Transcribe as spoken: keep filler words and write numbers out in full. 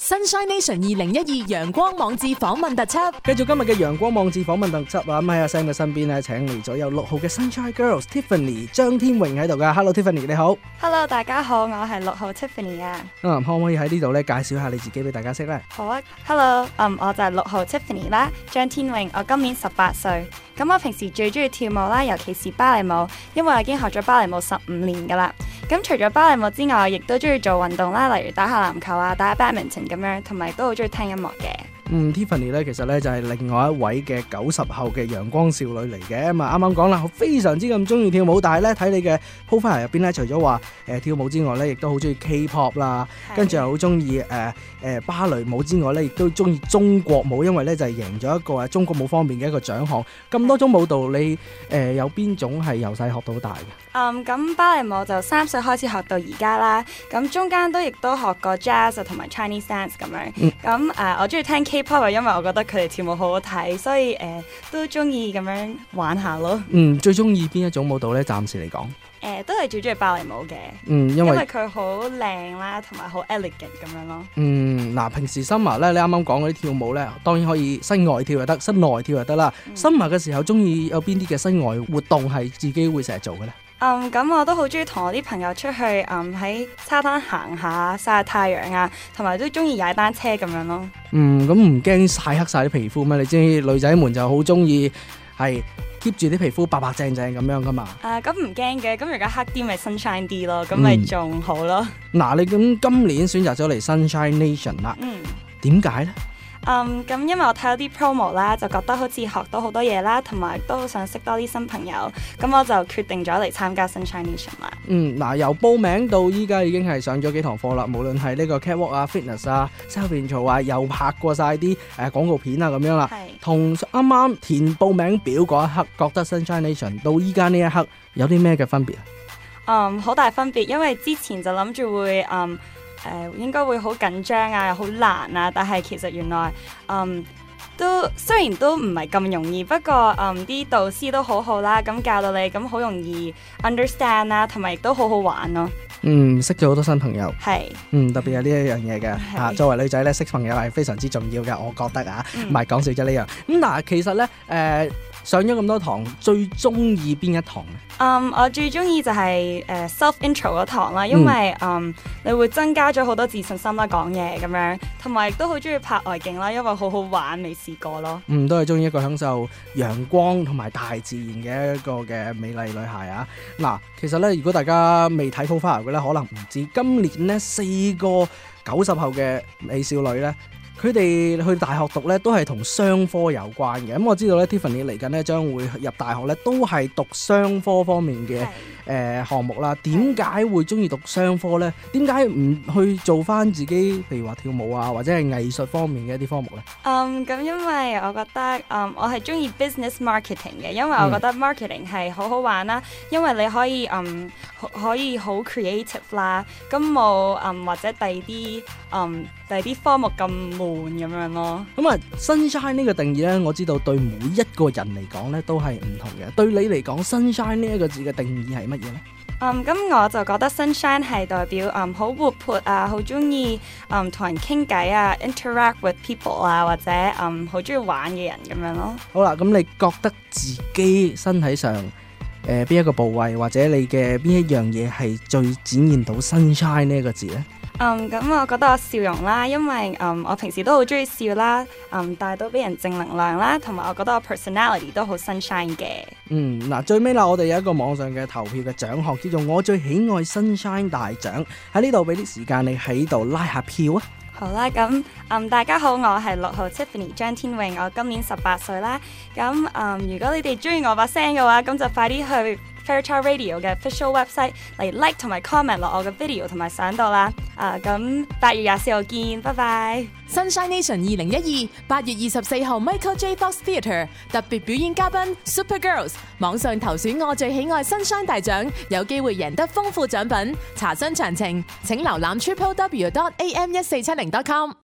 Sunshine Nation 二零一二陽光網誌訪問特輯， 繼續今日嘅陽光網誌訪問特輯啊！咁喺阿 Sam 嘅身邊咧，請嚟咗有六號嘅 Sunshine Girls Tiffany 張天穎喺度噶。Hello Tiffany， 你好。 Hello， 大家好，我係六號 Tiffany 啊。 嗯，可唔可以喺呢度咧介紹下你自己俾大家識咧？ 好啊 ，Hello， 嗯，我就係六號 Tiffany 啦，張天穎，我今年十八歲。咁我平時最中意跳舞啦，尤其是芭蕾舞，因為我已經學咗芭蕾舞十五年噶啦。咁除咗芭蕾舞之外，我亦都中意做運動啦，例如打下籃球啊，打下 badminton 咁樣，同埋都好中意聽音樂嘅。 嗯 ，Tiffany 咧，其實咧就係另外一位嘅九十後嘅陽光少女嚟嘅。咁啊，啱啱講啦，我非常之咁中意跳舞，但係咧睇你嘅 profile 入邊咧，除咗話誒跳舞之外咧，亦都好中意 K-pop 啦，跟住又好中意誒誒芭蕾舞之外咧，亦都中意中國舞，因為咧就係贏咗一個誒中國舞方面嘅一個獎項。咁多種舞蹈，你誒、呃、有邊種係由細學到大嘅？ 嗯，咁芭蕾舞就三歲開始學到而家啦。咁中間都亦都學過 jazz 同埋 Chinese dance 咁樣。咁、嗯呃、我中意聽 K-pop， 因為我覺得佢哋跳舞好好睇，所以誒、呃、都中意咁樣玩下咯。 嗯，最中意邊一種舞蹈咧？暫時嚟講，誒、 呃、都係最中意芭蕾舞嘅。 嗯，因為佢好靚啦，同埋好 elegant 咁樣咯。 嗯，嗱，平時 summer 咧，你啱啱講嗰啲跳舞咧，當然可以室外跳又得，室內跳又得啦。嗯、summer 嘅時候，中意有邊啲嘅室外活動係自己會成日做嘅咧？ 嗯，咁我都好中意同我啲朋友出去，嗯喺沙灘行下，曬下太陽啊，同埋都中意踩單車咁樣咯。嗯， 咁唔驚曬黑晒啲皮膚咩？你知女仔們就好中意係 keep 住啲皮膚白白淨淨咁樣噶嘛。啊， 咁唔驚嘅，咁如果黑啲咪 sunshine 啲咯，咁咪仲好咯。 嗱、嗯，你咁今年選擇咗嚟 Sunshine Nation 啦，嗯，點解呢？ 嗯，咁因為我睇到啲 promo 啦，就覺得好似學到好多嘢啦，同埋都好想識多啲新朋友，咁我就決定咗嚟參加 Sunshine Nation 啦。嗯， 嗱，由報名到依家已經係上咗幾堂課啦，無論係呢個 catwalk 啊、fitness 啊、self intro 啊，又拍過晒啲誒廣告片啊咁樣啦。係。同啱啱填報名表嗰一刻，覺得 Sunshine Nation 到依家呢一刻有啲咩嘅分別啊？ 嗯，好大分別，因為之前就諗住會嗯。誒、呃、應該會好緊張啊，又好難啊，但係其實原來嗯都雖然都唔係咁容易，不過嗯啲導師都好好啦，咁教到你咁好容易 understand 啦，同埋亦都好好玩咯。 嗯，識咗好多新朋友。係。嗯，特別係呢一樣嘢嘅嚇，作為女仔咧，識朋友係非常之重要嘅，我覺得啊，唔係講笑啫呢樣。咁嗱，其實咧誒、呃、上咗咁多堂，最中意邊一堂咧？ 嗯，我最中意就係、是、誒、uh, self intro 嗰堂啦，因為嗯，嗯你會增加咗好多自信心啦，講嘢咁樣，同埋亦都好中意拍外景啦，因為好好玩，未試過咯。嗯， 都係中意一個享受陽光同埋大自然嘅一個嘅美麗女孩啊！嗱，其實咧，如果大家未睇 profile 嘅咧，可能唔知今年呢四個九十後嘅美少女咧。佢哋去大學讀咧都係同商科有關嘅，咁我知道咧 Tiffany 嚟緊咧將會入大學咧都係讀商科方面嘅誒項目啦。點解會中意讀商科咧？點解唔去做翻自己譬如話跳舞啊或者係藝術方面嘅一啲科目咧？ 嗯，咁因為我覺得嗯我係中意 business marketing 嘅，因為我覺得 marketing 係好好玩啦，因為你可以嗯可以好 creative 啦，咁冇嗯或者第二啲嗯第二啲科目咁悶咁樣咯。 咁啊 Sunshine 呢個定義咧，我知道對每一個人嚟講咧都係唔同嘅。對你嚟講 Sunshine 呢一個字嘅定義係乜嘢咧？ 嗯，咁我就覺得 Sunshine 係代表嗯好活潑啊，好中意嗯同人傾偈啊 ，interact with people 啊，或者嗯好中意玩嘅人咁樣咯。 好啦，咁你覺得自己身體上誒邊一個部位或者你嘅邊一樣嘢係最展現到 Sunshine 呢一個字咧？ 嗯，咁我覺得我笑容啦，因為嗯我平時都好中意笑啦，嗯帶到俾人正能量啦，同埋我覺得我 personality 都好 sunshine 嘅。嗯，嗱最尾啦，我哋有一個網上嘅投票嘅獎項，叫做我最喜愛 Sunshine 大獎，喺呢度俾啲時間你喺度拉下票啊！ 好啦，咁嗯大家好，我係六號 Tiffany 張天穎，我今年十八歲啦。咁嗯如果你哋中意我把聲嘅話，咁就快啲去Fairchild Radio 嘅 official website 嚟 like 同埋 comment 落我嘅 video 同埋相度啦。啊，咁八月廿四號見，拜拜。 Sunshine Nation 二零一二八月二十四號 Michael J Fox Theatre 特別表演嘉賓 Super Girls 網上投選我最喜愛 Sunshine 大獎，有機會贏得豐富獎品。查詢詳情請瀏覽 triple w dot a m 一四七零 dot com。